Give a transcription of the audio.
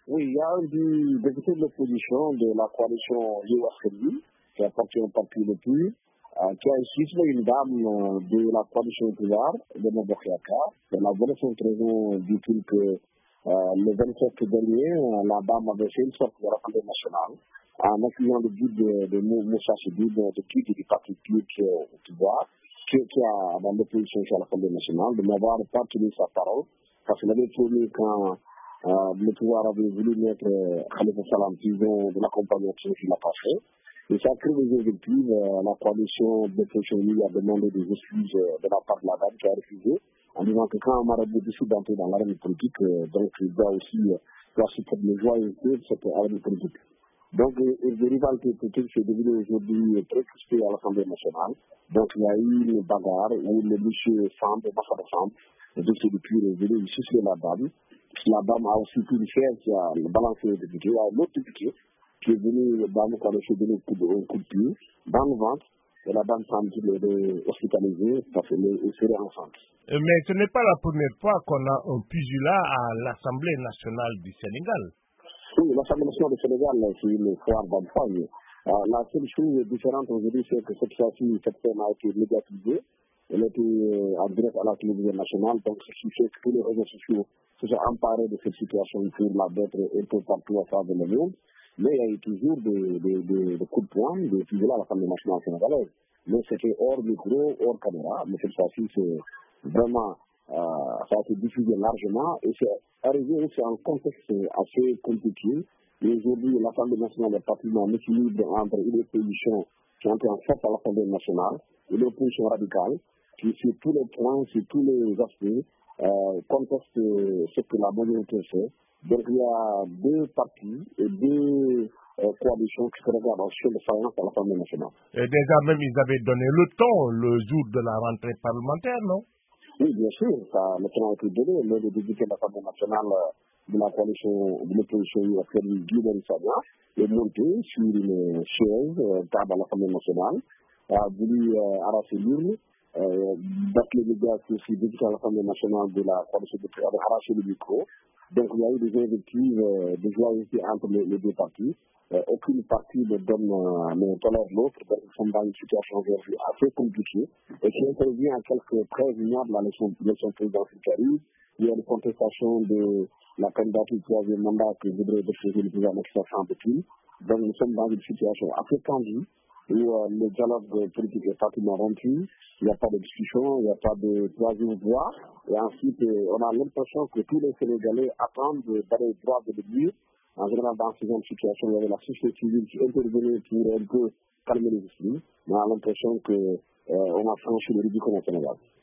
Oui, il y a un du député de l'opposition de la coalition USLI, qui appartient au parti le plus, qui a insulté une dame de la coalition au pouvoir, de Mobokiaka. C'est la bonne raison dit-il que le 27 dernier, la dame avait fait une sorte de rassemblement national en accusant le guide de Moussa Chedid, de guide du parti public au pouvoir, qui a dans l'opposition sur l'Assemblée nationale, de n'avoir pas tenu sa parole, parce qu'il avait promis quand le pouvoir avait voulu mettre Khalifa Sall en prison de l'accompagnateur qu'il a passé. Et ça crée des objectifs. La coalition de l'opposition a demandé des excuses de la part de la dame qui a refusé, en disant que quand un marabout décide d'entrer dans l'arène politique, donc il doit aussi supporter les joyeusetés de cette arène politique. Donc, les rivalités politiques sont devenues aujourd'hui très crispées à l'Assemblée nationale. Donc, il y a eu une bagarre où le monsieur Samb, Massa Samb, le dossier depuis est venu sucer la dame. La dame a aussi pu le faire, qui a balancé le député. Il y a un autre député qui est venu, la dame qui a reçu un coup de pied dans le ventre. Et la dame semble hospitalisée parce qu'elle serait enceinte. Mais ce n'est pas la première fois qu'on a un pugilat à l'Assemblée nationale du Sénégal. Oui, l'Assemblée nationale du Sénégal, c'est une foire d'empoigne. La seule chose différente aujourd'hui, c'est que cette fois-ci, cette scène a été médiatisée. Elle était en direct à la télévision nationale, donc ce qui fait que tous les réseaux sociaux se sont emparés de cette situation pour la mettre un peu partout à travers le monde. Mais il y a eu toujours des coups de poing, des fusillades à l'Assemblée nationale sénégalaise. Mais c'était hors micro, hors caméra. Mais cette fois-ci, c'est vraiment, ça a été diffusé largement et c'est arrivé aussi en contexte assez compliqué. Et aujourd'hui, l'Assemblée nationale est pratiquement en équilibre entre une opposition qui est en fait à l'Assemblée nationale et l'opposition radicale qui, sur tous les points, sur tous les aspects, conteste ce que la majorité fait. Donc, il y a deux partis et deux coalitions qui se regardent en chien de faïence à l'Assemblée nationale. Et déjà, même, ils avaient donné le temps le jour de la rentrée parlementaire, non? Oui, bien sûr, ça, le temps a été donné. Le député de l'Assemblée nationale de la coalition de l'opposition Guy Sagna est monté sur une chaise table à l'Assemblée nationale, a voulu arracher l'urne, battre les médias qui aussi député à l'Assemblée nationale de la coalition de arracher le micro. Donc il y a eu des invectives de joyeuseté entre les deux partis. Aucune partie ne donne ne tolère l'autre, donc ils sont dans une situation aujourd'hui assez compliquée et qui intervient à quelques près vignables à l'élection présidentielle qui arrive. Il y a une contestation de la candidature du troisième mandat que voudrait déposer le président semble-t-il. Donc nous sommes dans une situation assez tendue où le dialogue politique est pratiquement rompu, il n'y a pas de discussion, il n'y a pas de troisième voie, et ensuite on a l'impression que tous les Sénégalais attendent d'aller droit de mur. En général, dans ce genre de situation, il y avait la société civile qui intervenait pour un peu calmer les esprits, mais on a l'impression qu'on a franchi le Rubicon au Sénégal.